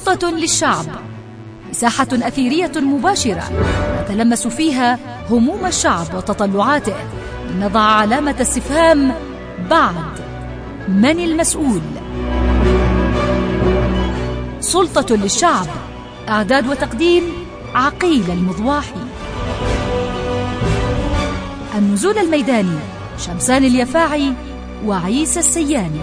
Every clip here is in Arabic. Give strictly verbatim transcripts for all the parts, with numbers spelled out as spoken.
سلطة للشعب، مساحة أثيرية مباشرة نتلمس فيها هموم الشعب وتطلعاته، نضع علامة استفهام بعد: من المسؤول؟ سلطة للشعب، إعداد وتقديم عقيل المضواحي. النزول الميداني شمسان اليفاعي وعيسى السياني.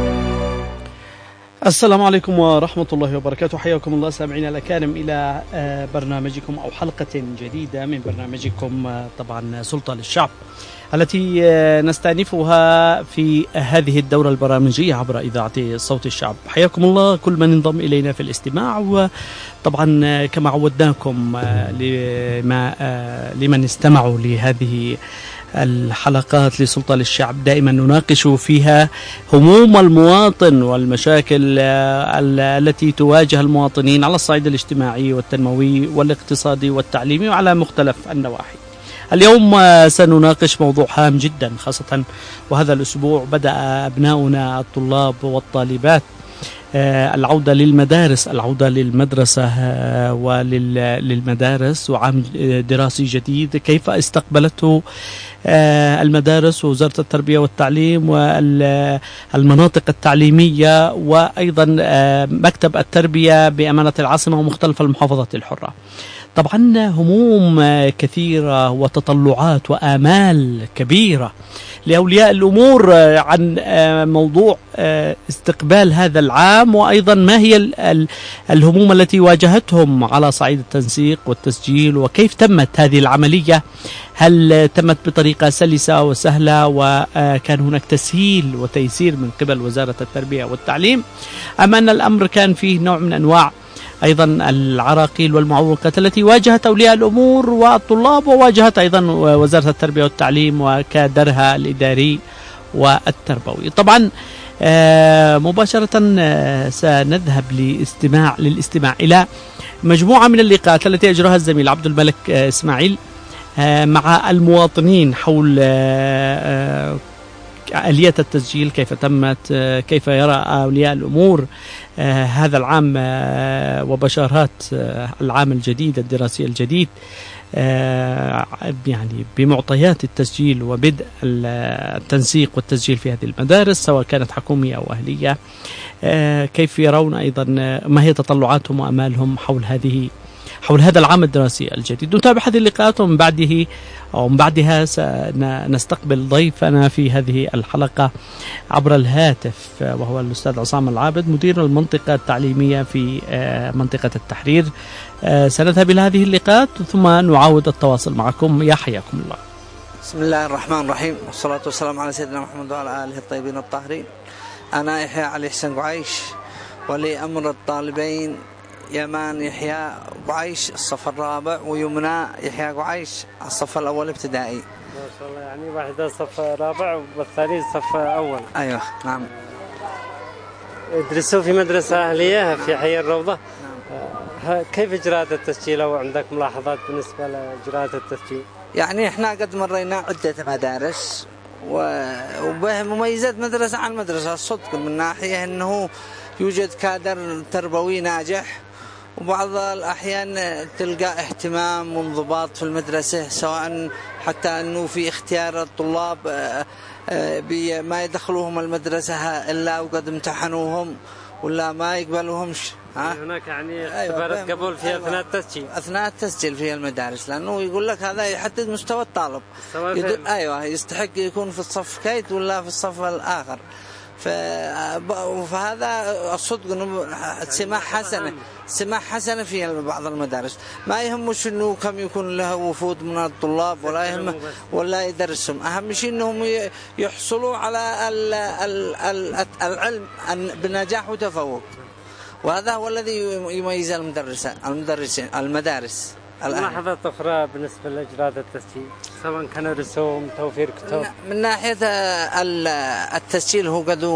السلام عليكم ورحمة الله وبركاته، حياكم الله سامعينا الأكارم إلى برنامجكم أو حلقة جديدة من برنامجكم طبعا سلطة للشعب، التي نستأنفها في هذه الدورة البرامجية عبر إذاعة صوت الشعب. حياكم الله كل من انضم إلينا في الاستماع، وطبعا كما عودناكم لما لمن استمعوا لهذه الحلقات لسلطة للشعب دائما نناقش فيها هموم المواطن والمشاكل التي تواجه المواطنين على الصعيد الاجتماعي والتنموي والاقتصادي والتعليمي وعلى مختلف النواحي. اليوم سنناقش موضوع هام جدا، خاصة وهذا الأسبوع بدأ أبناؤنا الطلاب والطالبات العودة للمدارس، العودة للمدرسة وللمدارس وعام دراسي جديد. كيف استقبلته المدارس ووزارة التربية والتعليم والمناطق التعليمية وأيضا مكتب التربية بأمانة العاصمة ومختلف المحافظات الحرة؟ طبعا هموم كثيرة وتطلعات وآمال كبيرة لأولياء الأمور عن موضوع استقبال هذا العام، وأيضا ما هي الهموم التي واجهتهم على صعيد التنسيق والتسجيل، وكيف تمت هذه العملية؟ هل تمت بطريقة سلسة وسهلة وكان هناك تسهيل وتيسير من قبل وزارة التربية والتعليم، أم أن الأمر كان فيه نوع من أنواع أيضا العراقيل والمعوقات التي واجهت أولياء الأمور والطلاب وواجهت أيضا وزارة التربية والتعليم وكادرها الإداري والتربوي؟ طبعا مباشرة سنذهب لاستماع للاستماع إلى مجموعة من اللقاءات التي أجراها الزميل عبد الملك إسماعيل مع المواطنين حول آلية التسجيل، كيف تمت، كيف يرى أولياء الأمور هذا العام وبشارات العام الجديد الدراسي الجديد، يعني بمعطيات التسجيل وبدء التنسيق والتسجيل في هذه المدارس سواء كانت حكومية أو أهلية. كيف يرون أيضا ما هي تطلعاتهم وأمالهم حول هذه حول هذا العام الدراسي الجديد؟ نتابع هذه اللقاءات ومن بعده أو من بعدها سنستقبل ضيفنا في هذه الحلقة عبر الهاتف، وهو الأستاذ عصام العابد مدير المنطقة التعليمية في منطقة التحرير. سنذهب إلى هذه اللقاءات ثم نعاود التواصل معكم. يا حياكم الله. بسم الله الرحمن الرحيم، والصلاة والسلام على سيدنا محمد وعلى آله الطيبين الطاهرين. أنا يحيى علي حسن قعيش، ولي أمر الطالبين يمان يحيى قعيش الصف الرابع، ويمنى يحيى قعيش الصف الأول ابتدائي. ما شاء الله، يعني واحدة صف رابع والثاني صف أول. أيوة نعم. يدرسوا في مدرسة أهلية في حي الروضة. نعم. كيف إجراءات التسجيل أو عندك ملاحظات بالنسبة لإجراءات التسجيل؟ يعني إحنا قد مرينا عدة مدارس وبه مميزات مدرسة عن مدرسة، الصدق من ناحية أنه يوجد كادر تربوي ناجح، وبعض الأحيان تلقى اهتمام وانضباط في المدرسة، سواء حتى أنه في اختيار الطلاب ما يدخلوهم المدرسة إلا وقد امتحنوهم ولا ما يقبلوهمش. هناك يعني اختبارات قبول في أثناء التسجيل أثناء التسجيل في المدارس، لأنه يقول لك هذا يحدد مستوى الطالب. أيوة، يستحق يكون في الصف كيت ولا في الصف الآخر. فهذا الصدق انه سماح حسنه سماح حسنه في بعض المدارس. ما يهمش انه كم يكون له وفود من الطلاب ولا يهم ولا يدرسهم، اهم شيء انهم يحصلوا على العلم بنجاح وتفوق، وهذا هو الذي يميز المدرسة المدرسين المدارس. ملاحظات أخرى بالنسبة لإجراءات التسجيل، سواء كان رسوم، توفير كتب؟ من ناحية التسجيل هو قد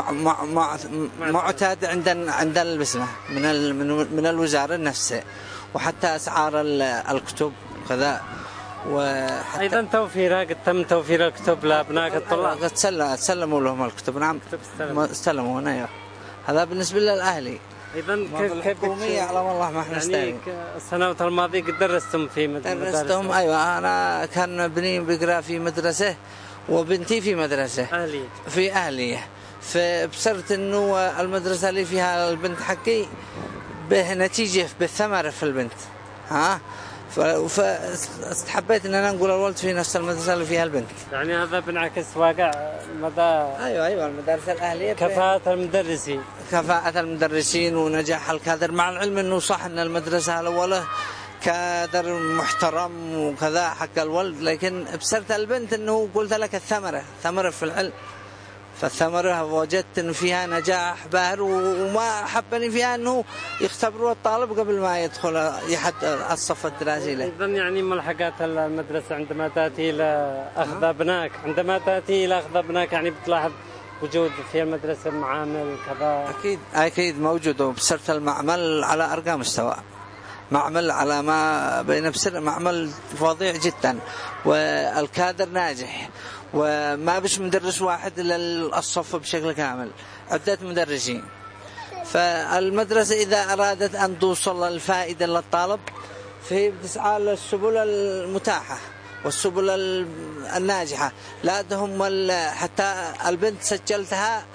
معتاد عند عند البسمة من من الوزارة نفسها، وحتى أسعار الكتب كذا، وحتى أيضا توفيرها قد تم توفير الكتب لأبناء الطلاب؟ قد سلموا لهم الكتب. نعم استلموا هنا. هذا بالنسبة للأهلي. ايضا الحكوميه يعلم الله ما احنا يعني السنوات الماضيه قد درستم في مدرسه؟ درستهم ايوه، انا كان ابني بيقرا في مدرسه وبنتي في مدرسه اهليه في اهليه، فبصرت انه المدرسه اللي فيها البنت حقي به نتيجه بالثمره في البنت، ها، فاستحبيت ان انا نقول الولد في نفس المدرسه اللي فيها البنت. يعني هذا بنعكس واقع مدى ايوه ايوه المدارس الاهليه كفاءة المدرسين كفاءة المدرسين ونجاح الكادر، مع العلم انه صح ان المدرسه الاولى كادر محترم وكذا حق الولد، لكن بصرت البنت انه قلت لك الثمره ثمره في العلم، فالثمرة وجدت إن فيها نجاح باهر، وما حبني فيها إنه يختبروا الطالب قبل ما يدخل يحد الصف الدراسي له. أيضا يعني ملحقات المدرسة عندما تأتي إلى أخذ أبنائك، عندما تأتي إلى أخذ أبنائك يعني بتلاحظ وجود في المدرسة معامل كذا؟ أكيد أكيد موجود، وبصرت المعمل على أرقى مستوى، معمل على ما بين بسر معمل فظيع جدا، والكادر ناجح، وما بش مدرس واحد للصف بشكل كامل، عدة مدرسين. فالمدرسة إذا أرادت أن توصل الفائدة للطالب فهي بتسعى للسبل المتاحة والسبل الناجحة، لا تهم حتى البنت سجلتها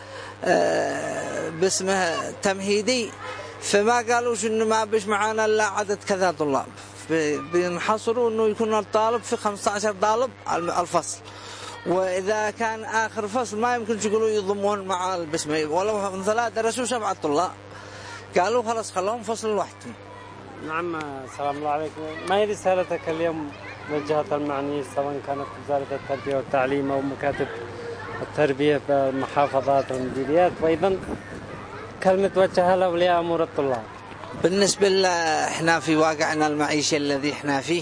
باسمه تمهيدي، فما قالوش إنه ما بش معانا إلا عدد كذا طلاب، بينحصروا إنه يكون الطالب في خمسة عشر طالب الفصل، وإذا كان آخر فصل ما يمكن يقولوا يضمون مع البسمة، ولو مثلا درسوا سبعة طلاب قالوا خلاص خلوهم فصل لوحدهم. نعم، السلام الله عليكم. ما هي رسالتك اليوم للجهات المعنية سواء كانت وزارة التربية والتعليم أو مكاتب التربية بالمحافظات والمديريات، وأيضا كلمة توجهها لأولياء أمور الطلاب؟ بالنسبة لنا احنا في واقعنا المعيشي الذي احنا فيه،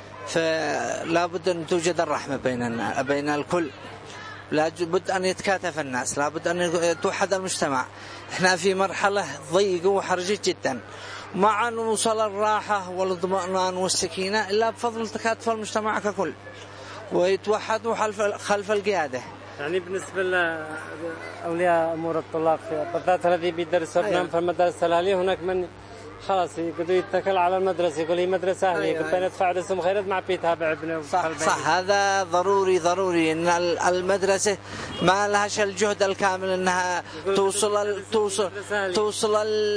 فلا بد أن توجد الرحمة بيننا بين الكل، لا بد أن يتكاتف الناس، لا بد أن يتوحد المجتمع. احنا في مرحلة ضيقة وحرجة جدا، مع أن نوصل الراحة والاطمئنان والسكينة إلا بفضل تكاتف المجتمع ككل، ويتوحدوا خلف القيادة. يعني بالنسبة لأولياء أمور الطلاب بالذات الذي بيدرسوا أبنائهم في المدارس الأهلية، هناك من خلاص يقدروا يتكل على المدرسة، يقول هي مدرسة أهلية كنت ندفع رسوم خيرات مع بيتابع ابنه. صح صح، هذا ضروري ضروري إن المدرسة ما لهاش الجهد الكامل إنها توصل توصل توصل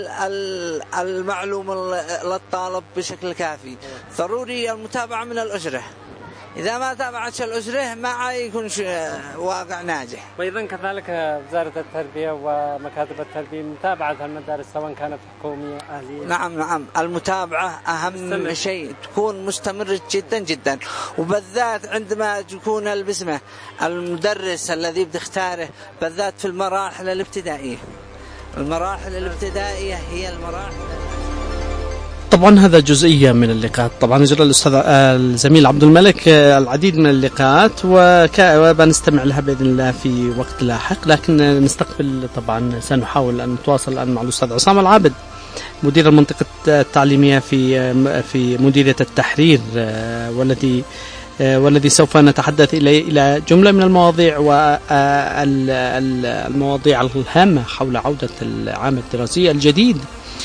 المعلومة للطالب بشكل كافي. ضروري المتابعة من الأسرة، إذا ما تابعتش الأسرة ما يكون واقع ناجح. وأيضا كذلك وزارة التربية ومكاتب التربية متابعة المدارس سواء كانت حكومية أهلية. نعم نعم، المتابعة أهم مستمر. شيء تكون مستمرة جدا جدا، وبالذات عندما تكون البسمة المدرس الذي بتختاره بالذات في المراحل الابتدائية. المراحل الابتدائية هي المراحل. طبعا هذا جزئية من اللقاءات، طبعا أجرى الأستاذ الزميل عبد الملك العديد من اللقاءات وبنستمع لها بإذن الله في وقت لاحق، لكن نستقبل طبعا سنحاول أن نتواصل الآن مع الأستاذ عصام العابد مدير المنطقة التعليمية في في مديرية التحرير، والذي والذي سوف نتحدث إلى إلى جملة من المواضيع والمواضيع الهامة حول عودة العام الدراسي الجديد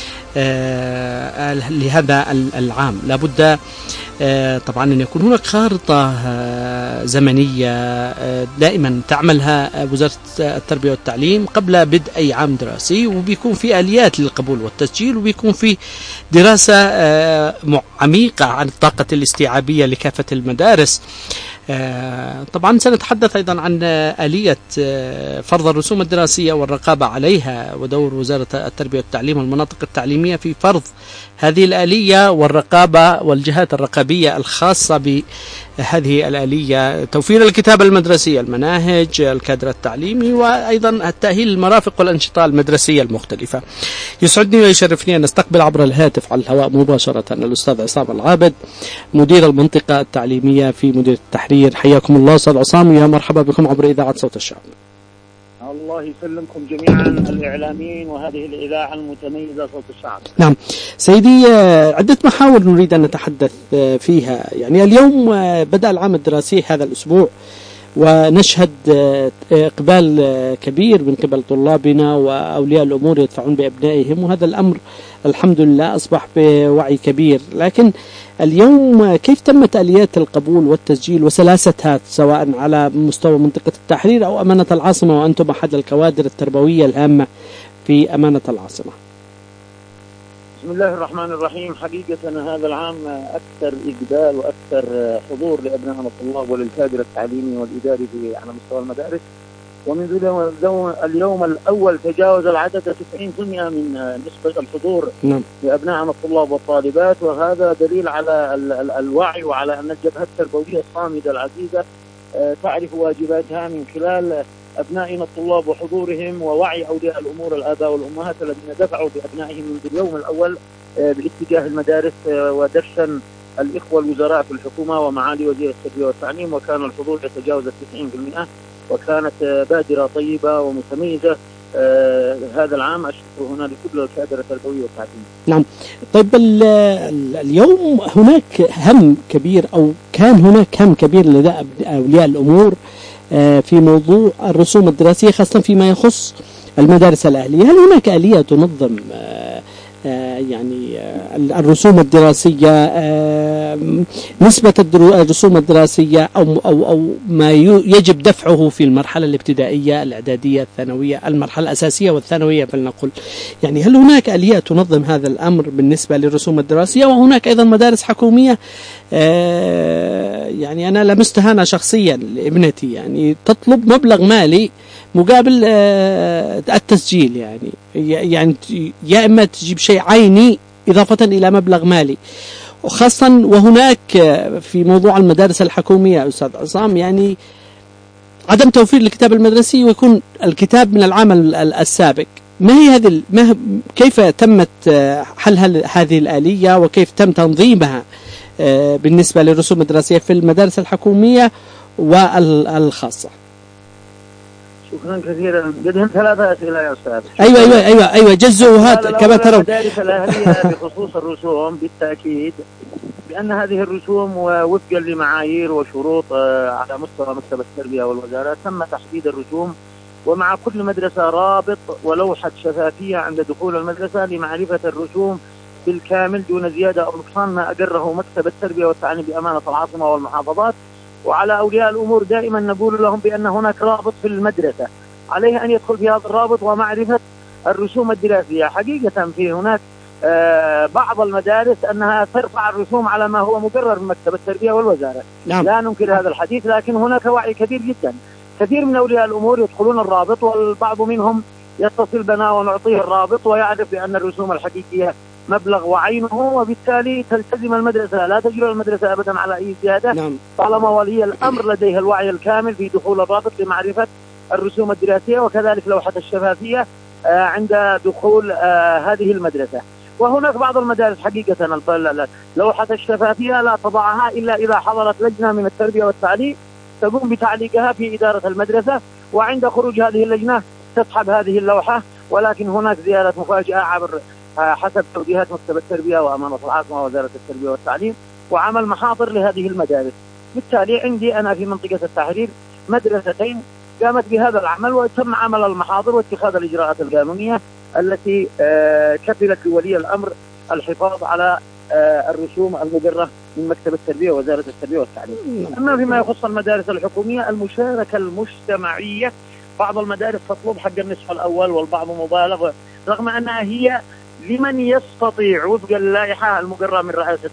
آه لهذا العام. لابد آه طبعا أن يكون هناك خارطة آه زمنية آه دائما تعملها وزارة التربية والتعليم قبل بدء أي عام دراسي، وبيكون في آليات للقبول والتسجيل، وبيكون في دراسة آه عميقة عن الطاقة الاستيعابية لكافة المدارس. آه طبعا سنتحدث أيضا عن آلية آه فرض الرسوم الدراسية والرقابة عليها، ودور وزارة التربية والتعليم والمناطق التعليمية في فرض هذه الآلية والرقابة والجهات الرقابية الخاصة بهذه الآلية، توفير الكتابة المدرسية، المناهج، الكادر التعليمي، وأيضا التأهيل المرافق والأنشطة المدرسية المختلفة. يسعدني ويشرفني أن نستقبل عبر الهاتف على الهواء مباشرة الأستاذ عصام العابد مدير المنطقة التعليمية في مديرية التحرير. حياكم الله أستاذ عصام، يا مرحبا بكم عبر إذاعة صوت الشعب. الله يسلمكم جميعا الإعلاميين وهذه الإذاعة المتميزة صوت الشعب. نعم سيدي، عدة محاور نريد أن نتحدث فيها. يعني اليوم بدأ العام الدراسي هذا الأسبوع، ونشهد إقبال كبير من قبل طلابنا وأولياء الأمور يدفعون بأبنائهم، وهذا الأمر الحمد لله أصبح بوعي كبير. لكن اليوم كيف تمت آليات القبول والتسجيل وسلاستها سواء على مستوى منطقة التحرير أو أمانة العاصمة، وأنتم أحد الكوادر التربوية الهامة في أمانة العاصمة؟ بسم الله الرحمن الرحيم. حقيقة هذا العام أكثر إقبال وأكثر حضور لأبنائنا الطلاب وللكادر التعليمي والإداري على مستوى المدارس، ومنذ اليوم الأول تجاوز العدد تسعين بالمئة من نسبة الحضور نعم. لأبنائنا الطلاب والطالبات، وهذا دليل على الوعي وعلى أن الجبهة التربوية الصامدة العزيزة تعرف واجباتها من خلال أبنائنا الطلاب وحضورهم ووعي أولياء الأمور الآباء والأمهات الذين دفعوا بأبنائهم منذ اليوم الأول باتجاه المدارس ودرسا الإخوة الوزراء في الحكومة ومعالي وزير التربية والتعليم، وكان الحضور يتجاوز التسعين بالمئة، وكانت بادرة طيبة ومتميزة آه هذا العام. أشكر هنا لكل الكادر التربوي والتعليمي. نعم. طيب اليوم هناك هم كبير أو كان هناك هم كبير لدى أولياء الأمور آه في موضوع الرسوم الدراسية خاصة فيما يخص المدارس الأهلية. هل هناك آلية تنظم آه آه يعني آه الرسوم الدراسية، آه نسبة الرسوم الدراسية أو, أو, أو ما يجب دفعه في المرحلة الابتدائية الإعدادية الثانوية، المرحلة الأساسية والثانوية فلنقل؟ يعني هل هناك آلية تنظم هذا الأمر بالنسبة للرسوم الدراسية؟ وهناك أيضا مدارس حكومية آه يعني أنا لمستها أنا شخصيا لابنتي، يعني تطلب مبلغ مالي مقابل آه التسجيل، يعني يعني يا إما تجيب شيء عيني إضافة إلى مبلغ مالي، وخاصة وهناك في موضوع المدارس الحكومية أستاذ عصام يعني عدم توفير الكتاب المدرسي ويكون الكتاب من العام السابق. ما هي هذه ما كيف تمت حل هذه الآلية وكيف تم تنظيمها بالنسبة للرسوم الدراسية في المدارس الحكومية والخاصة؟ شكرا كثيرا. لديهم ثلاثة أسئلة يا أستاذ. أيوة أيوة أيوة أيوة جزوها كما ترون. المدارس الأهلية بخصوص الرسوم بالتأكيد بأن هذه الرسوم وفقا لمعايير وشروط على مستوى مكتب التربية والوزارة تم تحديد الرسوم، ومع كل مدرسة رابط ولوحة شفافية عند دخول المدرسة لمعرفة الرسوم بالكامل دون زيادة أو نقصان، ما أقره مكتب التربية والتعليم بأمانة العاصمة والمحافظات. وعلى أولياء الأمور دائما نقول لهم بأن هناك رابط في المدرسة عليه أن يدخل في هذا الرابط ومعرفة الرسوم الدراسية. حقيقة في هناك آه بعض المدارس أنها ترفع الرسوم على ما هو مقرر من مكتب التربية والوزارة. نعم. لا ننكر هذا الحديث، لكن هناك وعي كبير جدا. كثير من أولياء الأمور يدخلون الرابط والبعض منهم يتصل بنا ونعطيه الرابط ويعرف بأن الرسوم الحقيقية مبلغ وعينه، وبالتالي تلتزم المدرسة، لا تجري المدرسة أبدا على أي زيادة. نعم. طالما ولي الأمر لديه الوعي الكامل في دخول الرابط لمعرفة الرسوم الدراسية، وكذلك لوحة الشفافية آه عند دخول آه هذه المدرسة. وهناك بعض المدارس حقيقة لوحة الشفافية لا تضعها إلا إذا حضرت لجنة من التربية والتعليم تقوم بتعليقها في إدارة المدرسة، وعند خروج هذه اللجنة تسحب هذه اللوحة. ولكن هناك زيادة مفاجئة عبر حسب توجيهات مكتب التربية وأمانة العاصمة ووزارة التربية والتعليم وعمل محاضر لهذه المدارس. بالتالي عندي أنا في منطقة التحرير مدرستين قامت بهذا العمل وتم عمل المحاضر واتخاذ الإجراءات القانونية التي كفلت لولي الأمر الحفاظ على الرسوم المقرة من مكتب التربية ووزارة التربية والتعليم. أما فيما يخص المدارس الحكومية المشاركة المجتمعية، بعض المدارس تطلب حق النصف الأول والبعض مبالغ، رغم أنها هي لمن يستطيع وفق اللائحة المقررة من رئاسة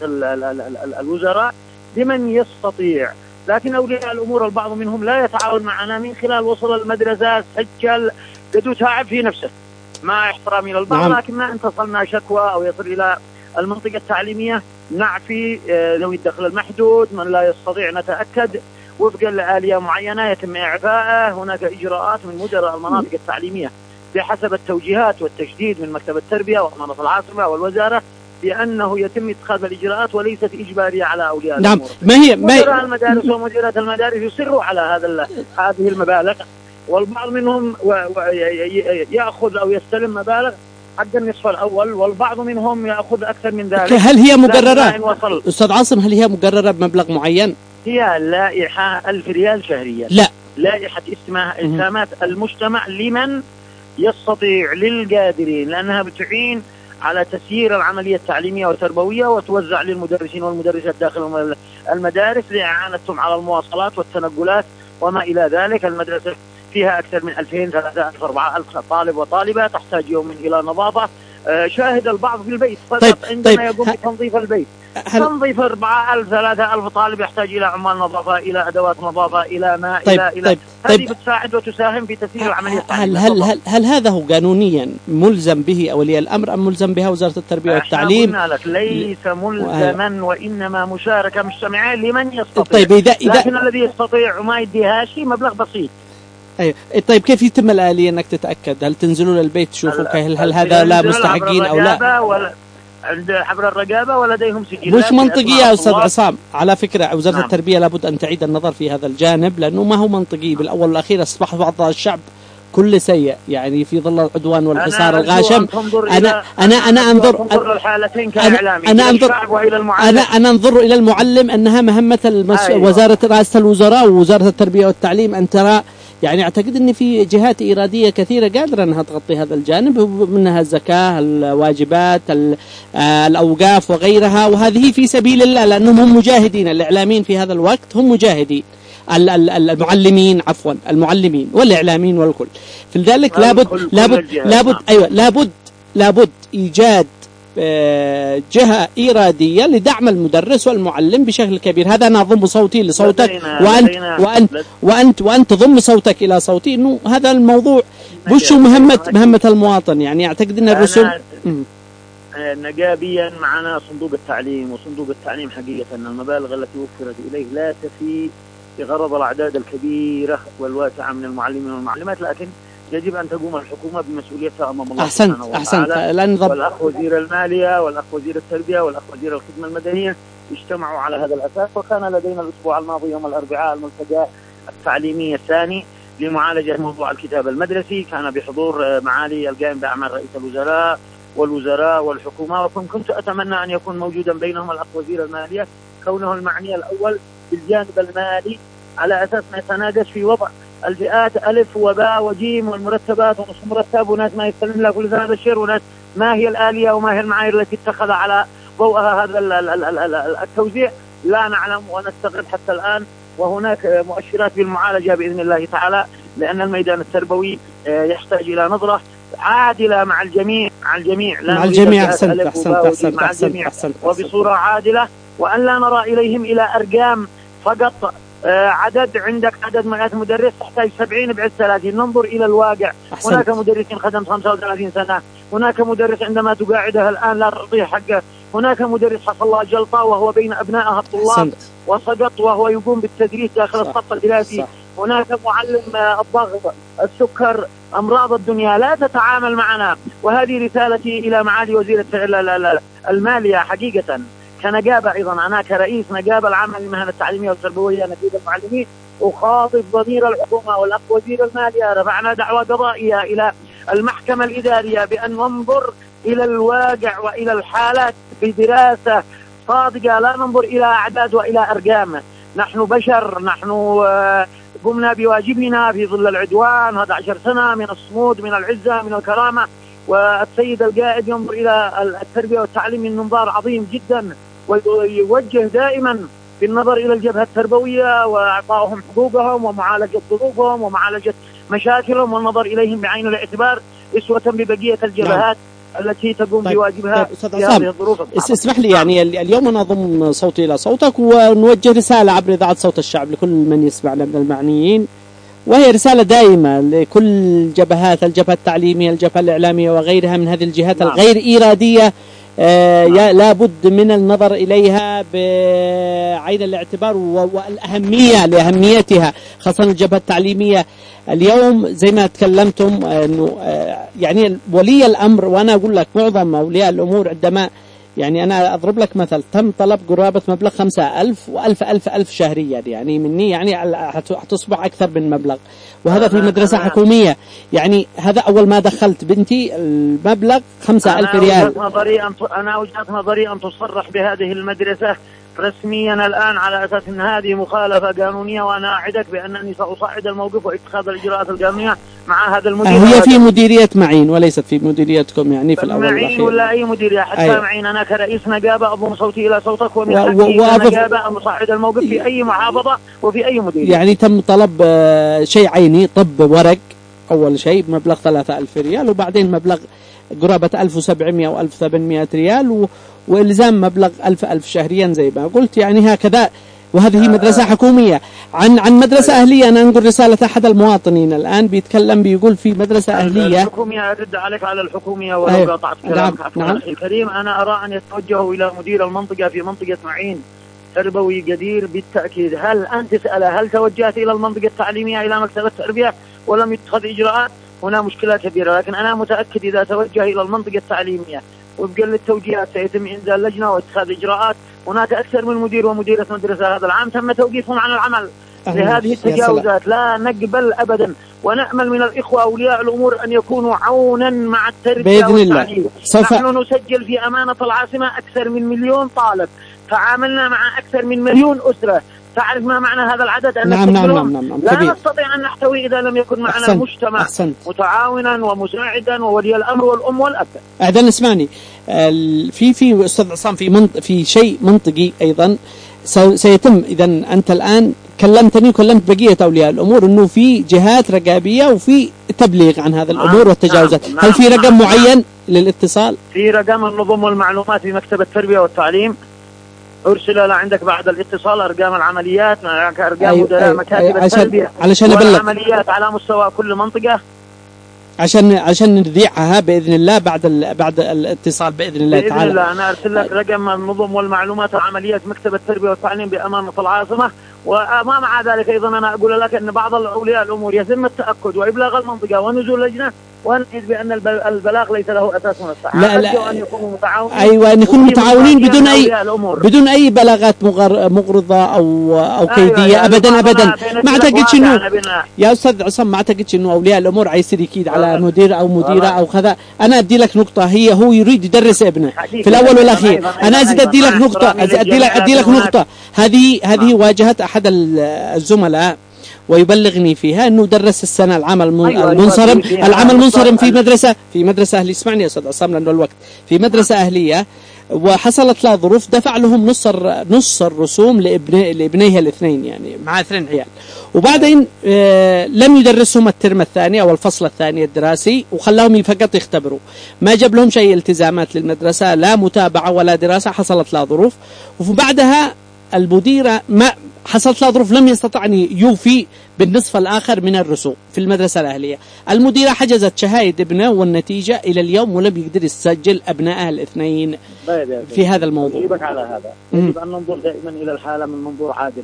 الوزراء لمن يستطيع. لكن أولياء الأمور البعض منهم لا يتعاون معنا من خلال وصل المدرسة سجل قدو تعب في نفسه مع احترامي للبعض. نعم. لكن ما ان تصلنا شكوى أو يصل إلى المنطقة التعليمية نعفي ذوي الدخل المحدود، من لا يستطيع نتأكد وفق لآلية معينة يتم إعفاءه. هناك إجراءات من مدراء المناطق التعليمية بحسب التوجيهات والتشديد من مكتب التربية وأمانة العاصمة والوزارة بأنه يتم اتخاذ الإجراءات وليست إجبارية على أولياء نعم. الأمور. ما هي ما مدراء المدارس ومديرات المدارس يصروا على هذا هذه المبالغ، والبعض منهم يأخذ أو يستلم مبالغ حق النصف الأول، والبعض منهم يأخذ أكثر من ذلك. هل هي مقررة أستاذ عاصم، هل هي مقررة بمبلغ معين؟ هي لائحة ألف ريال شهريا. لا، لائحة اسمها إسهامات المجتمع لمن يستطيع، للقادرين، لأنها بتعين على تسيير العملية التعليمية والتربوية، وتوزع للمدرسين والمدرسات داخل المدارس لإعانتهم على المواصلات والتنقلات وما إلى ذلك. المدرسة فيها أكثر من ألفين ثلاثة آلاف أربعة آلاف طالب وطالبة، تحتاج يوم إلى نظافة. شاهد البعض في البيت فقط طيب عندما طيب يقوم بتنظيف البيت، هل... تنظيف أربعة آلاف ثلاثة آلاف طالب يحتاج إلى عمال نظافة، إلى أدوات نظافة، إلى ماء، طيب إلى إلى طيب هذه طيب بتساعد وتساهم في تسيير العملية التعليمية. هل هل, هل هل هذا هو قانونيا ملزم به أولياء الأمر أم ملزم بها وزارة التربية والتعليم؟ قلنا لك ليس ملزما، وإنما مشاركة مجتمعية لمن يستطيع. طيب إذا إذا لكن الذي يستطيع وما يديها شيء مبلغ بسيط. أيوة. طيب كيف يتم الآلية أنك تتأكد؟ هل تنزلوا للبيت تشوفوا هل, هل هذا لا مستحقين أو لا؟ ولا عند حبر الرقابة ولديهم سجلات. مش منطقي يا أستاذ عصام. على فكرة وزارة نعم. التربية لابد أن تعيد النظر في هذا الجانب، لأنه ما هو منطقي. بالأول والأخير أصبح بعض الشعب كل سيء، يعني في ظل العدوان والحصار الغاشم. أنا أنا أنا أنظر أنا أنا أنظر أنا أنا أنظر إلى المعلم أنها مهمة المس... أيوة. وزارة رئاسة الوزراء ووزارة التربية والتعليم أن ترى. يعني أعتقد أن في جهات إيرادية كثيرة قادرة أنها تغطي هذا الجانب، منها الزكاة، الواجبات، الأوقاف وغيرها، وهذه في سبيل الله، لأنهم هم مجاهدين. الإعلاميين في هذا الوقت هم مجاهدين، المعلمين عفوا المعلمين والإعلاميين والكل. في ذلك لابد لابد لابد أيوة لابد لابد إيجاد جهة إيرادية لدعم المدرس والمعلم بشكل كبير. هذا أنا أضم صوتي لصوتك، وأنت وأنت وأنت وأنت تضم صوتك إلى صوتي، إنه هذا الموضوع مش مهمة مهمة المواطن. يعني أعتقد أن الرسوم نقابيا معنا صندوق التعليم، وصندوق التعليم حقيقة أن المبالغ التي وفرت إليه لا تفي بغرض الأعداد الكبيرة والواسعة من المعلمين والمعلمات، لكن يجب أن تقوم الحكومة بمسؤوليتها أمام الله أحسنت سبحانه وتعالى. أحسنت. والأخ وزير المالية والأخ وزير التربية والأخ وزير الخدمة المدنية اجتمعوا على هذا الأساس، وكان لدينا الأسبوع الماضي يوم الأربعاء الملتقى التعليمي الثاني لمعالجة موضوع الكتاب المدرسي، كان بحضور معالي القائم بأعمال رئيس الوزراء والوزراء والحكومة، وكنت أتمنى أن يكون موجودا بينهم الأخ وزير المالية كونه المعني الأول بالجانب المالي، على أساس نتناقش في وضع الفئات ألف وباء وجيم والمرتبات ونصف مرتب، وناس ما يستلم لها كل هذا الشيء، وناس ما هي الآلية وما هي المعايير التي اتخذ على ضوءها هذا التوزيع لا نعلم ونستغرب حتى الآن. وهناك مؤشرات بالمعالجة بإذن الله تعالى، لأن الميدان التربوي يحتاج إلى نظرة عادلة مع الجميع مع الجميع مع الجميع أحسنت أحسنت أحسنت أحسنت أحسنت وبصورة عادلة، وأن لا نرى إليهم إلى أرقام فقط. عدد عندك عدد مئات مدرس تحتاج سبعين بعد ثلاثين، ننظر إلى الواقع. أحسنت. هناك مدرسين خدم خمسة وثلاثين سنة، هناك مدرس عندما تقاعدها الآن لا تعطيه حقه، هناك مدرس حصل الله جلطة وهو بين أبنائها الطلاب أحسنت. وسقط وهو يقوم بالتدريس داخل الصف الدراسي. هناك معلم الضغط، السكر، أمراض الدنيا لا تتعامل معنا. وهذه رسالتي إلى معالي وزير المالية حقيقة كنقابة، أيضا أنا كرئيس نقابة العامة للمهن التعليمية والتربوية نقيب المعلمين، أخاطب ضمير الحكومة والأخ وزير المالية، رفعنا دعوى قضائية إلى المحكمة الإدارية بأن ننظر إلى الواقع وإلى الحالات بدراسة صادقة، لا ننظر إلى أعداد وإلى أرقام. نحن بشر، نحن قمنا بواجبنا في ظل العدوان أحد عشر سنة من الصمود، من العزة، من الكرامة. والسيد القائد ينظر إلى التربية والتعليم من منظار عظيم جدا، ويوجه دائما بالنظر إلى الجبهة التربوية وإعطائهم حقوقهم ومعالجة ظروفهم ومعالجة مشاكلهم والنظر إليهم بعين الاعتبار أسوة ببقية الجبهات نعم. التي تقوم طيب. بواجبها طيب. في هذه الظروف. اسمح لي يعني اليوم أنا أضم صوتي إلى صوتك ونوجه رسالة عبر إذاعة صوت الشعب لكل من يسمعنا من المعنيين، وهي رسالة دائمة لكل جبهات، الجبهة التعليمية، الجبهة الإعلامية وغيرها من هذه الجهات نعم. الغير إيرادية. آه نعم. لابد من النظر إليها بعين الاعتبار والأهمية لأهميتها، خاصة الجبهة التعليمية. اليوم زي ما تكلمتم أنه آه يعني ولي الأمر، وأنا أقول لك معظم أولياء الأمور عندما يعني أنا أضرب لك مثل، تم طلب قرابة مبلغ خمسة ألف وألف ألف ألف شهريا، يعني مني يعني هتصبح أكثر من مبلغ، وهذا في مدرسة حكومية. يعني هذا أول ما دخلت بنتي المبلغ خمسة ألف ريال. نظري أن أنا وجهة نظري أن تصرح بهذه المدرسة رسميا الآن على أساس أن هذه مخالفة قانونية، وأنا أعدك بأنني سأصعد الموقف واتخاذ الإجراءات القانونية مع هذا المدير. هي في مديرية معين وليست في مديريتكم يعني في الأول معين والأخير؟ ولا أي مديرية حتى أيوة. معين أنا كرئيس نقابة أضم صوتي إلى صوتك، ومن حقي كنقابة أن أصعد الموقف في أي محافظة وفي أي مديرية. يعني تم طلب شيء عيني، طب ورق أول شيء بمبلغ ثلاثة ألف ريال، وبعدين مبلغ قرابة ألف وسبعمائة و ألف وثمانمائة ريال، و... وإلزام مبلغ ألف ألف شهريا زي ما قلت يعني هكذا. وهذه آه مدرسة حكومية. عن عن مدرسة آه أهلية أنا أنقل رسالة أحد المواطنين الآن بيتكلم بيقول في مدرسة أهلية. الحكومية أرد عليك على الحكومية ولو أيوة. قاطعت كلامك عفوا نعم. أخي الكريم، أنا أرى أن يتوجهوا إلى مدير المنطقة في منطقة معين تربوي قدير بالتأكيد. هل أنت تسأله هل توجهت إلى المنطقة التعليمية إلى مكتب التربية ولم يتخذ إجراءات؟ هنا مشكلة كبيرة. لكن أنا متأكد إذا توجه إلى المنطقة التعليمية وفقا للتوجيهات سيتم إنزال لجنة واتخاذ إجراءات. هناك أكثر من مدير ومديرة مدرسة هذا العام تم توقيفهم عن العمل لهذه التجاوزات. لا نقبل أبدا، ونأمل من الإخوة أولياء الأمور أن يكونوا عونا مع التربية والتعليم. نحن نسجل في أمانة العاصمة أكثر من مليون طالب، تعاملنا مع أكثر من مليون أسرة. تعرف ما معنى هذا العدد؟ أن نعم نعم نعم نعم لا كبير. نستطيع أن نحتوي إذا لم يكن معنا أحسنت. المجتمع أحسنت. متعاونا ومساعدا وولي الأمر والأم والأب. أعدنا اسمعني في في أستاذ عصام في منط في شيء منطقي أيضا سيتم. إذا أنت الآن كلمتني وكلمت بقية أولياء الأمور إنه في جهات رقابية وفي تبليغ عن هذا الأمور نعم. والتجاوزات نعم. هل في رقم نعم. معين للاتصال؟ في رقم النظم والمعلومات في مكتب التربية والتعليم أرسل عندك بعد الاتصال أرقام العمليات، أرقام أيوة مدراء أيوة مكاتب أيوة التربية علشان والعمليات على مستوى كل منطقة، عشان عشان نذيعها بإذن الله بعد ال... بعد الاتصال بإذن الله بإذن تعالى. الله أنا أرسل لك رقم النظم والمعلومات وعمليات مكتب التربية والتعليم بأمانة العاصمة. وما مع ذلك أيضا أنا أقول لك أن بعض أولياء الأمور يتم التأكد وإبلاغ المنطقة ونزول لجنة ونجد بأن البلاغ ليس له أساس من الصحة. لا لا أن يكونوا متعاونين. أيوة أن يكونوا متعاونين بدون أي بدون أي بلاغات مغرضة أو أو كيدية. أيوة أبدا أبدا ما أعتقدش إنه يا أستاذ عصام ما أعتقدش إنه أولياء الأمور عايزين يكيد على مدير أو مديرة أو كذا. أنا أدي لك نقطة، هي هو يريد يدرس ابنه في الأول والأخير. أنا أزيد أدي لك نقطة أدي لك أدي لك نقطة هذه هذه واجهت أحد الزملاء ويبلغني فيها انه درس السنه العام المنصرم العام المنصرم في مدرسه في مدرسه اهليه. اسمعني يا استاذ عصام لانه الوقت في مدرسه اهليه، وحصلت له ظروف دفع لهم نص نص الرسوم لابن لابنيه الاثنين يعني مع اثنين عيال، وبعدين آه لم يدرسهم الترم الثاني او الفصل الثاني الدراسي وخلاهم فقط يختبروا. ما جاب لهم شيء التزامات للمدرسه، لا متابعه ولا دراسه. حصلت له ظروف وبعدها المديره ما حصلت له ظروف لم يستطع أن يوفي بالنصف الآخر من الرسوم في المدرسة الأهلية. المديرة حجزت شهايد ابنه والنتيجة إلى اليوم ولم يقدر يسجل أبنائه الاثنين في هذا الموضوع. يجيبك على هذا يجب أن ننظر دائما إلى الحالة من منظور عادل.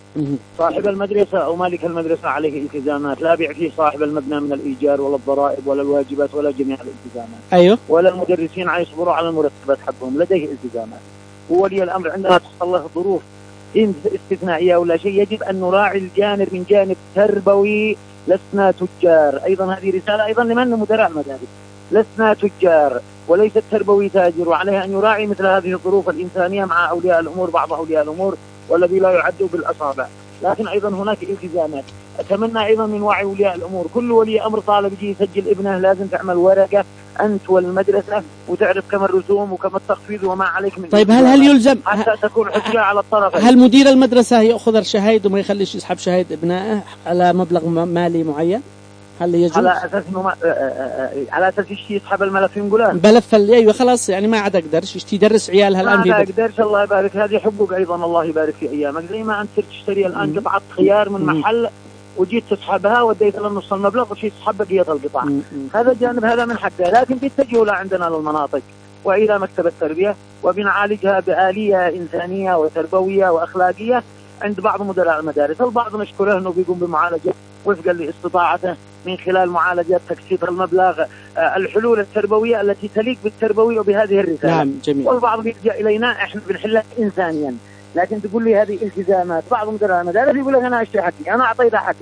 صاحب المدرسة أو مالك المدرسة عليه التزامات لا بيعفيه صاحب المبنى من الإيجار ولا الضرائب ولا الواجبات ولا جميع الالتزامات. أيوه. ولا المدرسين يصبروا على المرتبات حقهم، لديه التزامات. وولي الأمر عندما تحصل له ظروف استثنائية ولا شيء يجب أن نراعي الجانب من جانب تربوي. لسنا تجار. أيضا هذه رسالة أيضا لمن مدراء المدارس، لسنا تجار وليس التربوي تاجر، وعليه أن يراعي مثل هذه الظروف الإنسانية مع أولياء الأمور بعض أولياء الأمور والذي لا يعد بالأصابع. لكن أيضا هناك التزامات. أتمنى أيضا من وعي أولياء الأمور كل ولي أمر طالب يجي يسجل ابنه لازم تعمل ورقة أنت والمدرسة وتعرف كم الرسوم وكم التخفيض وما عليك من. طيب هل هل يلزم حتى تكون حجة على الطرفين؟ هل مدير المدرسة يأخذ الشهايد وما يخليش يسحب شهايد ابنائه على مبلغ مالي معين؟ هل يجوز؟ على أساس إنه ما... على أساس الشيء يسحب الملف ينقلان. ملف أيوة خلاص يعني ما عاد أقدرش يدرس عيالها الآن. ما عاد أقدرش. الله يبارك. هذه حقوق أيضا الله يبارك في أيامك. زي ما أنت تشتري الآن قطعة خيار من محل وجيت تسحبها وديت لها نص المبلغ وشي تسحب بقية القطع. هذا الجانب هذا من حقه، لكن بيتجهوا لعندنا للمناطق وإلى مكتب التربية وبنعالجها بآلية إنسانية وتربوية وأخلاقية عند بعض مدراء المدارس. البعض نشكره أنه بيقوم بمعالجة وفقا لاستطاعته من خلال معالجة تكسيط المبلغ، الحلول التربوية التي تليق بالتربوي وبهذه الرسالة. نعم جميل. والبعض بيلجأ إلينا إحنا بنحلها إنسانيا. لكن تقول لي هذه التزامات. بعض مدراء المدارس يقول لك أنا أشتري حقي، أنا أعطيته حقه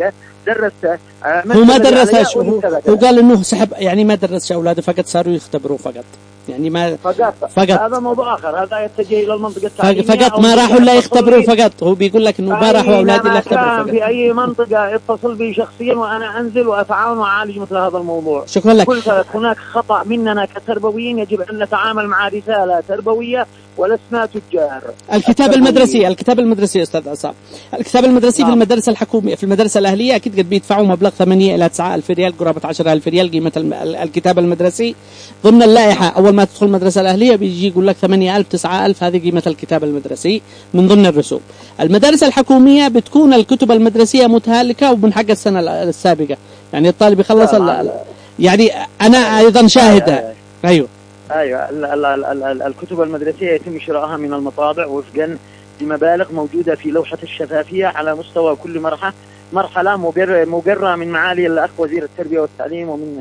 درسته. هو ما درسش، هو, هو قال انه سحب يعني ما درسش اولاده فقط صاروا يختبروا فقط يعني ما فقط, فقط. هذا موضوع اخر، هذا يتجه الى المنطقه التعليميه فقط ما راحوا الا يختبروا فقط. هو بيقول لك انه ما راحوا اولادي الا يختبروا فقط. في اي منطقه اتصل بي شخصيا وانا انزل واتعاون واعالج مثل هذا الموضوع. شكرا لك. قلت هناك خطا مننا كتربويين، يجب ان نتعامل مع رساله تربويه ولسنا تجار. الكتاب المدرسي الكتاب المدرسي استاذ عصام، الكتاب المدرسي نعم. في المدارس الحكوميه، في المدارس الاهليه اكيد قد بيدفعوا مبلغ ثمانية الى تسعة ألف ريال، قرابه عشرة ألف ريال قيمه الكتاب المدرسي ضمن اللائحه. اول ما تدخل المدرسه الاهليه بيجي يقول لك ثمانية ألف تسعة ألف، هذه قيمه الكتاب المدرسي من ضمن الرسوم. المدارس الحكوميه بتكون الكتب المدرسية متهالكه ومن حق السنه السابقه، يعني الطالب يخلص يعني انا ايضا شاهد. ايوه ايوه ال ال ال ال الكتب المدرسيه يتم شرائها من المطابع وفقا بمبالغ موجوده في لوحه الشفافيه على مستوى كل مرحله مرحله مقرره من معالي الاخ وزير التربيه والتعليم ومن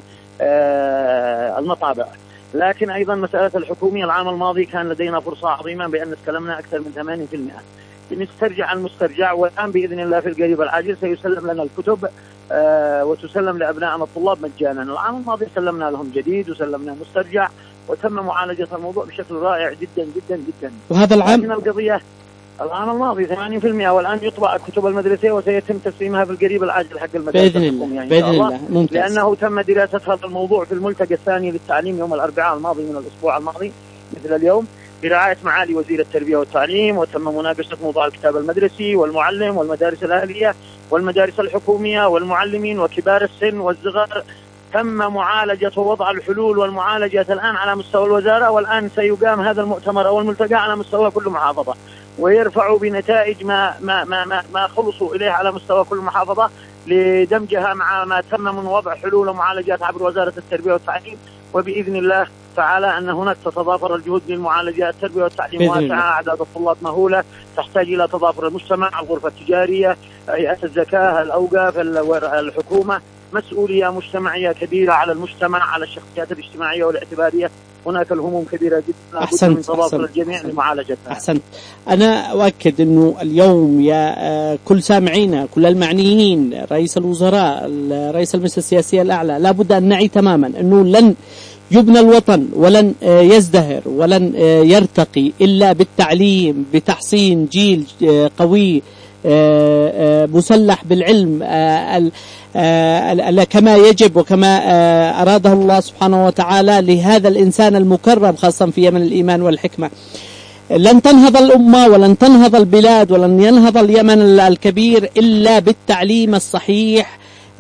آه المطابع. لكن ايضا مساله الحكوميه العام الماضي كان لدينا فرصه عظيمه بان استلمنا اكثر من ثمانين بالمئة. نسترجع المسترجع، والان باذن الله في القريب العاجل سيسلم لنا الكتب آه وتسلم لابنائنا الطلاب مجانا. العام الماضي سلمنا لهم جديد وسلمنا مسترجع وتم معالجة الموضوع بشكل رائع جدا جدا جدا. وهذا العام لكن القضية العام الماضي ثمانين بالمئة، والآن يطبع الكتب المدرسية وسيتم تسليمها في القريب العاجل حق المدارس بإذن الله يعني بإذن الله. ممتاز. لأنه تم دراسة هذا الموضوع في الملتقى الثاني للتعليم يوم الأربعاء الماضي من الأسبوع الماضي مثل اليوم برعاية معالي وزير التربية والتعليم، وتم مناقشة موضوع الكتاب المدرسي والمعلم والمدارس الأهلية والمدارس الحكومية والمعلمين وكبار السن والصغار. تم معالجة ووضع الحلول والمعالجة الآن على مستوى الوزارة، والآن سيقام هذا المؤتمر أو الملتقى على مستوى كل محافظة ويرفعوا بنتائج ما ما ما ما, ما خلصوا إليه على مستوى كل محافظة لدمجها مع ما تم من وضع حلول ومعالجات عبر وزارة التربية والتعليم. وبإذن الله تعالى أن هناك تتضافر الجهود للمعالجات التربية والتعليم واسعة، أعداد الطلاب مهولة، تحتاج إلى تضافر المجتمع، الغرفة التجارية، هيئة الزكاة، الأوقاف، الحكومة. مسؤولية مجتمعية كبيرة على المجتمع، على الشخصيات الاجتماعية والاعتبارية. هناك الهموم كبيرة جدا أحسنت من تضافر أحسنت الجميع أحسنت لمعالجتها. أحسنت. أنا أؤكد أنه اليوم يا كل سامعينا كل المعنيين، رئيس الوزراء، رئيس المجلس السياسي الأعلى، لابد أن نعي تماما أنه لن يبنى الوطن ولن يزدهر ولن يرتقي إلا بالتعليم، بتحصين جيل قوي مسلح بالعلم كما يجب وكما أراده الله سبحانه وتعالى لهذا الإنسان المكرم خاصة في يمن الإيمان والحكمة. لن تنهض الأمة ولن تنهض البلاد ولن ينهض اليمن الكبير إلا بالتعليم الصحيح،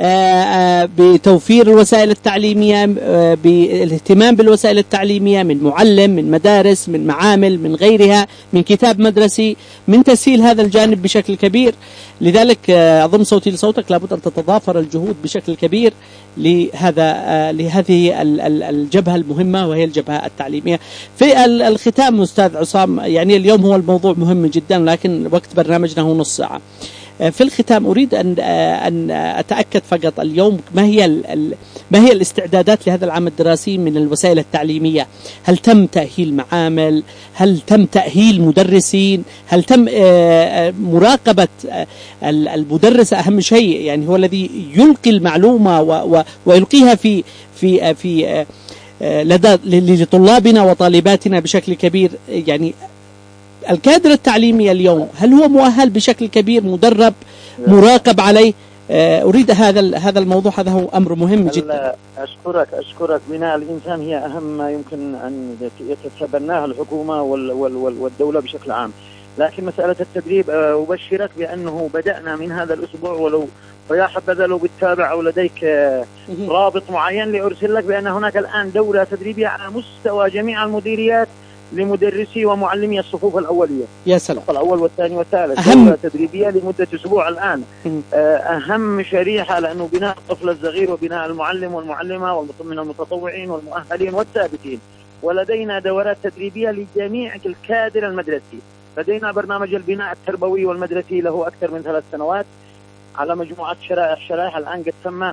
بتوفير الوسائل التعليمية، بالاهتمام بالوسائل التعليمية من معلم، من مدارس، من معامل، من غيرها، من كتاب مدرسي، من تسهيل هذا الجانب بشكل كبير. لذلك أضم صوتي لصوتك، لابد أن تتضافر الجهود بشكل كبير لهذا لهذه الجبهة المهمة وهي الجبهة التعليمية. في الختام أستاذ عصام، يعني اليوم هو الموضوع مهم جدا لكن وقت برنامجنا هو نص ساعة. في الختام أريد أن أن أتأكد فقط اليوم ما هي ما هي الاستعدادات لهذا العام الدراسي من الوسائل التعليمية؟ هل تم تأهيل معامل؟ هل تم تأهيل مدرسين؟ هل تم مراقبة المدرس؟ أهم شيء يعني هو الذي يلقي المعلومة ويلقيها في في في لدى لطلابنا وطالباتنا بشكل كبير. يعني الكادر التعليمي اليوم هل هو مؤهل بشكل كبير، مدرب، مراقب عليه؟ أريد هذا هذا الموضوع، هذا هو أمر مهم جدا. أشكرك أشكرك بناء الإنسان هي أهم ما يمكن أن تتبناه الحكومة والدولة بشكل عام. لكن مسألة التدريب أبشرك بأنه بدأنا من هذا الأسبوع، ولو ويا حبذا لو بتتابع أو لديك رابط معين لأرسل لك بأن هناك الآن دورة تدريبية على مستوى جميع المديريات لمدرسي ومعلمي الصفوف الأولية. يا سلام. الأول والثاني والثالث. أهم دورة تدريبية لمدة أسبوع الآن. أهم شريحة لأنه بناء الطفل الصغير وبناء المعلم والمعلمة من المتطوعين والمؤهلين والثابتين. ولدينا دورات تدريبية لجميع الكادر المدرسي. لدينا برنامج البناء التربوي والمدرسي له أكثر من ثلاث سنوات على مجموعة شرائح شرائح الآن قد تم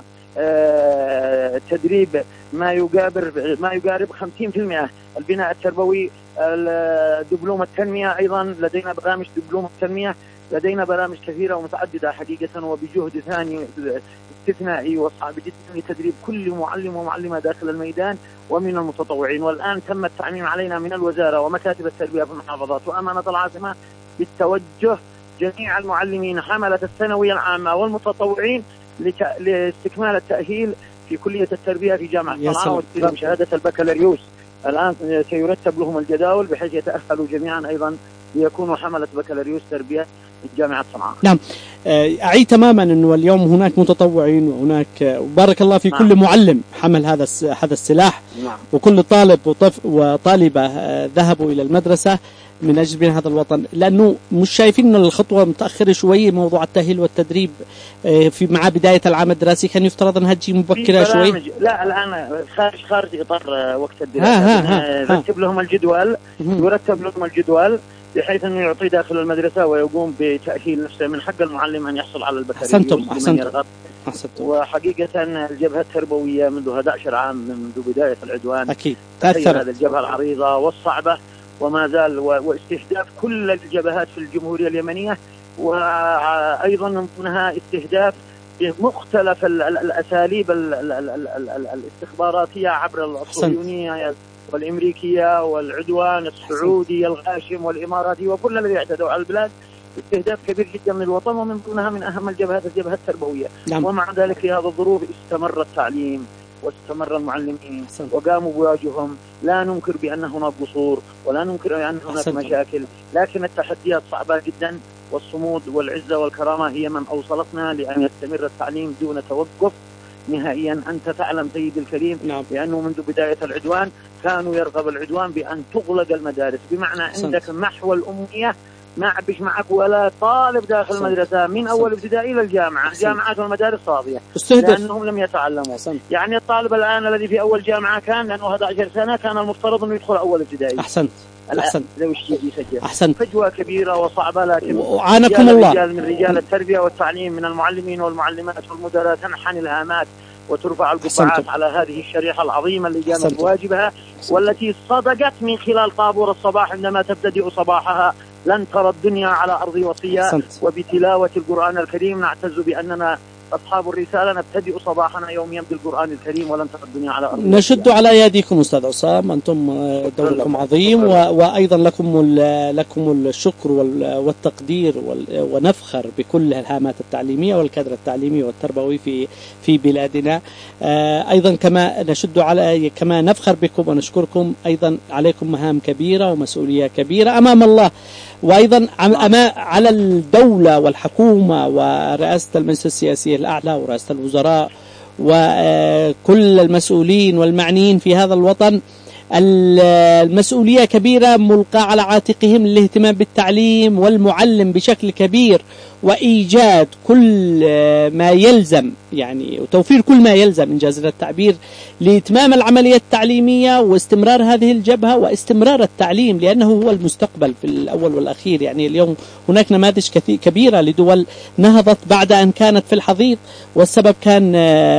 آه تدريب ما يقارب ما يقارب خمسين بالمئة. البناء التربوي، دبلوم التنمية، أيضا لدينا برامج دبلوم التنمية لدينا برامج كثيرة ومتعددة حقيقة، وبجهد ثاني استثنائي وصعب جدا لتدريب كل معلم ومعلمة داخل الميدان ومن المتطوعين. والآن تم التعميم علينا من الوزارة ومكاتب التربية في المحافظات وأمانة العاصمة بالتوجه جميع المعلمين حملة الثانوية العامة والمتطوعين لاستكمال التأهيل في كلية التربية في جامعة صنعاء واستلام شهادة البكالوريوس. الآن سيرتب لهم الجداول بحيث يتأهلوا جميعا أيضا ليكونوا حملة بكالوريوس تربية في جامعة صنعاء. نعم، أعي تماما أنه اليوم هناك متطوعين وهناك بارك الله في نعم. كل معلم حمل هذا هذا السلاح نعم. وكل طالب وطالبة ذهبوا إلى المدرسة من أجل بناء هذا الوطن، لأنه مش شايفين أن الخطوة متأخرة شوي. موضوع التأهيل والتدريب في مع بداية العام الدراسي كان يفترض أنها تجي مبكرة شوي. لا الآن خارج خارج إطار وقت الدراسة، يرتب لهم الجدول يرتب لهم الجدول بحيث أنه يعطي داخل المدرسة ويقوم بتأهيل نفسه. من حق المعلم أن يحصل على البكالوريوس. أحسنتم أحسنتم أحسنتم. وحقيقة الجبهة التربوية منذ أحد عشر عام منذ بداية العدوان أكيد تأثر هذه الجبهة العريضة والصعبة وما زال، واستهداف كل الجبهات في الجمهورية اليمنية، وأيضا من ضمنها استهداف بمختلف الأساليب الاستخباراتية عبر الصهيونية والأمريكية والعدوان السعودي الغاشم والإماراتي وكل الذي اعتدوا على البلاد. استهداف كبير جدا من الوطن، ومن ضمنها من أهم الجبهات الجبهة التربوية. نعم. ومع ذلك في هذه الظروف استمر التعليم واستمر المعلمين وقاموا بواجههم. لا ننكر بأن هناك قصور ولا ننكر بأن هناك مشاكل، لكن التحديات صعبة جدا، والصمود والعزة والكرامة هي من أوصلتنا لأن يستمر التعليم دون توقف نهائيا. أنت تعلم سيدي الكريم نعم. لأنه منذ بداية العدوان كانوا يرغب العدوان بأن تغلق المدارس، بمعنى عندك محو الأمية، ما عبش معك ولا طالب داخل المدرسة من أول ابتدائي إلى الجامعة. الجامعات والمدارس فاضية لأنهم لم يتعلموا. أحسنت. يعني الطالب الآن الذي في أول جامعة كان لأنه أحد عشر سنة كان المفترض أنه يدخل أول ابتدائي. أحسنت أحسنت. لو يجي يسجل. أحسنت. فجوة كبيرة وصعبة، لكن وعانكم الله رجال من رجال التربية والتعليم من المعلمين والمعلمات والمدراء تنحني الهامات وترفع القبعات على هذه الشريحة العظيمة اللي قامت بواجبها، والتي صدقت من خلال طابور الصباح عندما تبتدئ صباحها: لن ترى الدنيا على أرض وصية. وبتلاوة القرآن الكريم نعتز بأننا أصحاب الرسالة نبتدئ صباحنا يوميا بالقرآن الكريم: ولن ترى الدنيا على أرض وصية. نشد على أيديكم أستاذ عصام، أنتم دوركم عظيم، وأيضا لكم لكم الشكر والتقدير، ونفخر بكل الهامات التعليمية والكادر التعليمي والتربوي في في بلادنا. أيضا كما نشد على كما نفخر بكم ونشكركم. أيضا عليكم مهام كبيرة ومسؤولية كبيرة أمام الله، وأيضا على الدولة والحكومة ورئاسة المجلس السياسي الأعلى ورئاسة الوزراء وكل المسؤولين والمعنيين في هذا الوطن. المسؤولية كبيرة ملقاة على عاتقهم للاهتمام بالتعليم والمعلم بشكل كبير، وإيجاد كل ما يلزم يعني وتوفير كل ما يلزم إنجاز التعبير لإتمام العملية التعليمية واستمرار هذه الجبهة واستمرار التعليم، لأنه هو المستقبل في الأول والأخير. يعني اليوم هناك نماذج كبيرة لدول نهضت بعد أن كانت في الحضيض، والسبب كان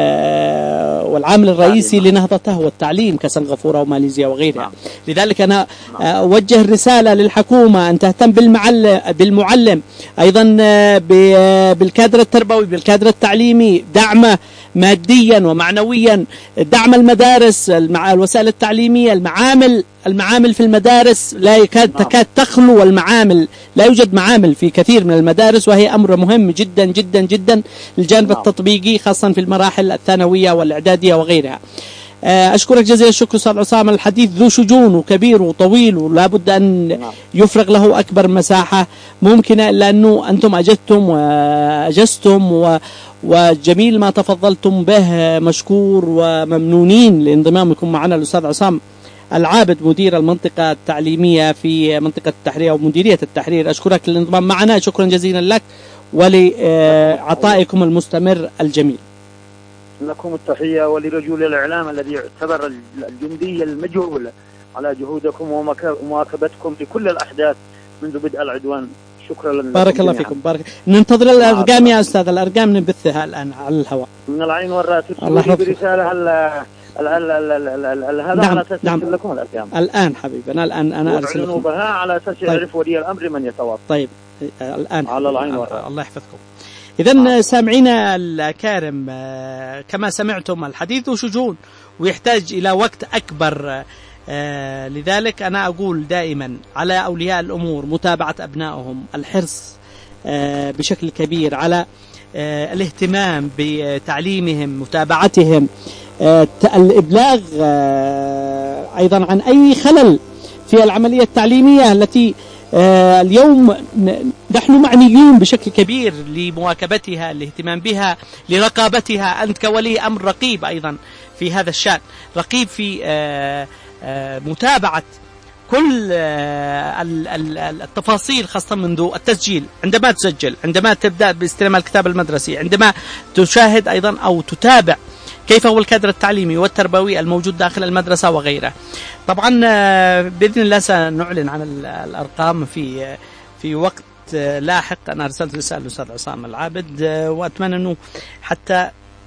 والعامل الرئيسي لنهضتها هو التعليم، كسنغافورة وماليزيا وغيرها. لذلك أنا أوجه الرسالة للحكومة أن تهتم بالمعلم، أيضا بالكادر التربوي بالكادر التعليمي، دعمه ماديا ومعنويا، دعم المدارس، الوسائل التعليمية، المعامل المعامل في المدارس لا يكاد تكاد تخلو، والمعامل لا يوجد معامل في كثير من المدارس، وهي أمر مهم جدا جدا جدا الجانب التطبيقي خاصة في المراحل الثانوية والإعدادية وغيرها. أشكرك جزيل الشكر أستاذ عصام. الحديث ذو شجون وكبير وطويل، ولا بد أن يفرغ له أكبر مساحة ممكنة، إلا أنه أنتم أجدتم وأجزتم و وجميل ما تفضلتم به، مشكور وممنونين لانضمامكم معنا. الأستاذ عصام العابد مدير المنطقة التعليمية في منطقة التحرير أو مديرية التحرير، أشكرك للانضمام معنا، شكرا جزيلا لك ولعطائكم المستمر الجميل. لكم التحية ولرجل الإعلام الذي يعتبر الجندي المجهول على جهودكم ومواكبتكم لكل الأحداث منذ بدء العدوان. شكرا لكم. بارك الله فيكم. بارك. ننتظر الأرقام يا أستاذ، الأرقام نبثها الآن على الهواء. من العين والرأس. الله برسالة هل هذا على أساس نعم. لكم الأرقام الآن حبيبنا الآن أنا أرسل بها على أساس يعرف ولي الأمر من يتواصل. طيب الآن على العين والرأس. الله يحفظكم. إذن سامعينا الكارم، كما سمعتم الحديث شجون ويحتاج إلى وقت أكبر، لذلك أنا أقول دائما على أولياء الأمور متابعة أبنائهم، الحرص بشكل كبير على الاهتمام بتعليمهم، متابعتهم، الإبلاغ أيضا عن أي خلل في العملية التعليمية التي اليوم نحن معنيين بشكل كبير لمواكبتها، الاهتمام بها، لرقابتها. أنت كولي أمر رقيب أيضا في هذا الشأن، رقيب في متابعة كل التفاصيل، خاصة منذ التسجيل، عندما تسجل، عندما تبدأ باستلام الكتاب المدرسي، عندما تشاهد أيضا أو تتابع كيف هو الكادر التعليمي والتربوي الموجود داخل المدرسة وغيره. طبعا بإذن الله سنعلن عن الأرقام في في وقت لاحق. أنا أرسلت رسالة للأستاذ عصام العابد، وأتمنى أنه حتى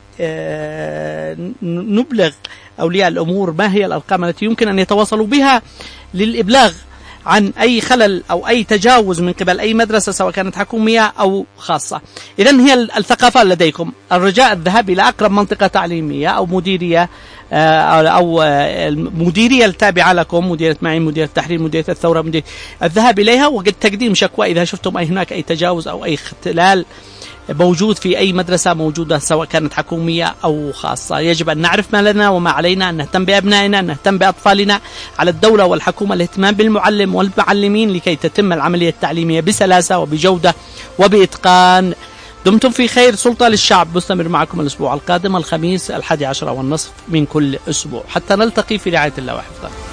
نبلغ أولياء الأمور ما هي الأرقام التي يمكن أن يتواصلوا بها للإبلاغ عن أي خلل أو أي تجاوز من قبل أي مدرسة سواء كانت حكومية أو خاصة. إذن هي الثقافة لديكم، الرجاء الذهاب إلى أقرب منطقة تعليمية أو مديرية أو مديرية التابعة لكم، مديرية معين، مديرية التحرير، مديرية الثورة، مديرية الذهاب إليها وقد تقديم شكوى إذا شفتم أي هناك أي تجاوز أو أي اختلال موجود في أي مدرسة موجودة سواء كانت حكومية أو خاصة. يجب أن نعرف ما لنا وما علينا، أن نهتم بأبنائنا، أن نهتم بأطفالنا. على الدولة والحكومة الاهتمام بالمعلم والمعلمين لكي تتم العملية التعليمية بسلاسة وبجودة وبإتقان. دمتم في خير. سلطة للشعب مستمر معكم الأسبوع القادم الخميس الحادي عشر والنصف من كل أسبوع، حتى نلتقي في رعاية الله وحفظه.